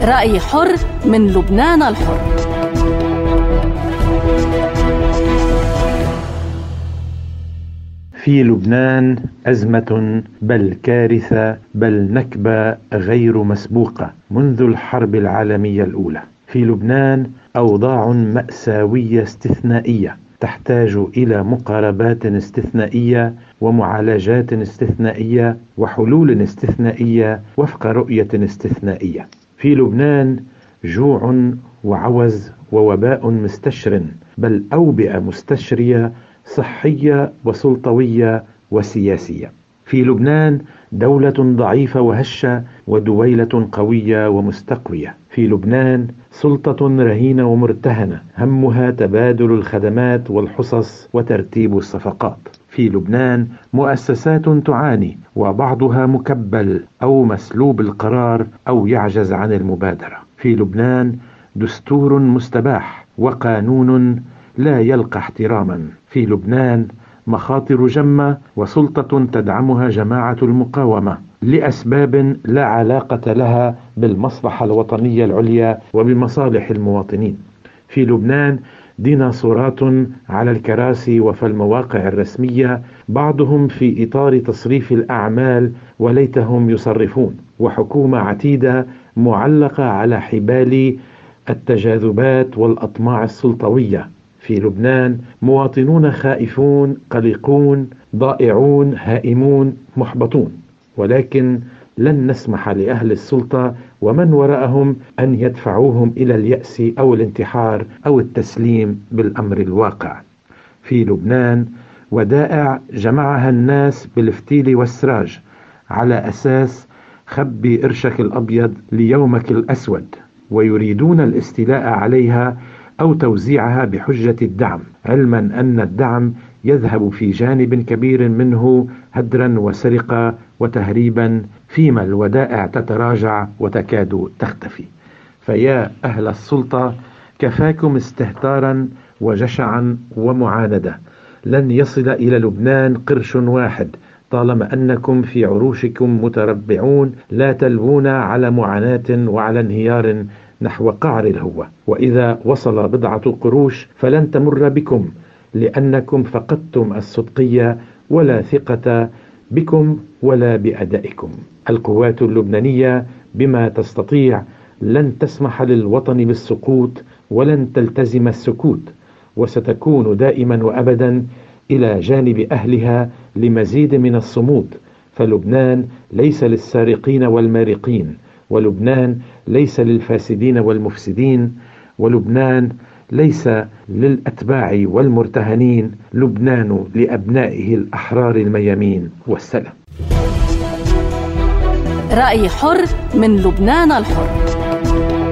رأي حر من لبنان الحر. في لبنان أزمة بل كارثة بل نكبة غير مسبوقة منذ الحرب العالمية الأولى. في لبنان أوضاع مأساوية استثنائية تحتاج إلى مقاربات استثنائية ومعالجات استثنائية وحلول استثنائية وفق رؤية استثنائية. في لبنان جوع وعوز ووباء مستشر بل أوبئة مستشرية صحية وسلطوية وسياسية. في لبنان دولة ضعيفة وهشة ودويلة قوية ومستقوية. في لبنان سلطة رهينة ومرتهنة همها تبادل الخدمات والحصص وترتيب الصفقات. في لبنان مؤسسات تعاني وبعضها مكبل أو مسلوب القرار أو يعجز عن المبادرة. في لبنان دستور مستباح وقانون لا يلقى احتراما. في لبنان مخاطر جمة وسلطة تدعمها جماعة المقاومة لأسباب لا علاقة لها بالمصلحة الوطنية العليا وبمصالح المواطنين. في لبنان ديناصورات على الكراسي وفي المواقع الرسمية بعضهم في إطار تصريف الأعمال وليتهم يصرفون، وحكومة عتيدة معلقة على حبال التجاذبات والأطماع السلطوية. في لبنان مواطنون خائفون قلقون ضائعون هائمون محبطون، ولكن لن نسمح لأهل السلطة ومن وراءهم أن يدفعوهم إلى اليأس أو الانتحار أو التسليم بالأمر الواقع. في لبنان ودائع جمعها الناس بالفتيل والسراج على أساس خبي قرشك الأبيض ليومك الأسود، ويريدون الاستيلاء عليها أو توزيعها بحجة الدعم، علما أن الدعم يذهب في جانب كبير منه هدرا وسرقة وتهريبا، فيما الودائع تتراجع وتكاد تختفي. فيا أهل السلطة كفاكم استهتارا وجشعا ومعاندة. لن يصل إلى لبنان قرش واحد طالما أنكم في عروشكم متربعون لا تلوون على معاناة وعلى انهيار نحو قعر الهوة. وإذا وصل بضعة قروش فلن تمر بكم، لأنكم فقدتم الصدقية ولا ثقة بكم ولا بأدائكم. القوات اللبنانية بما تستطيع لن تسمح للوطن بالسقوط ولن تلتزم السكوت، وستكون دائما وأبدا إلى جانب أهلها لمزيد من الصمود. فلبنان ليس للسارقين والمارقين، ولبنان ليس للفاسدين والمفسدين، ولبنان ليس للأتباع والمرتهنين. لبنان لأبنائه الأحرار الميامين. والسلام. رأي حر من لبنان الحر.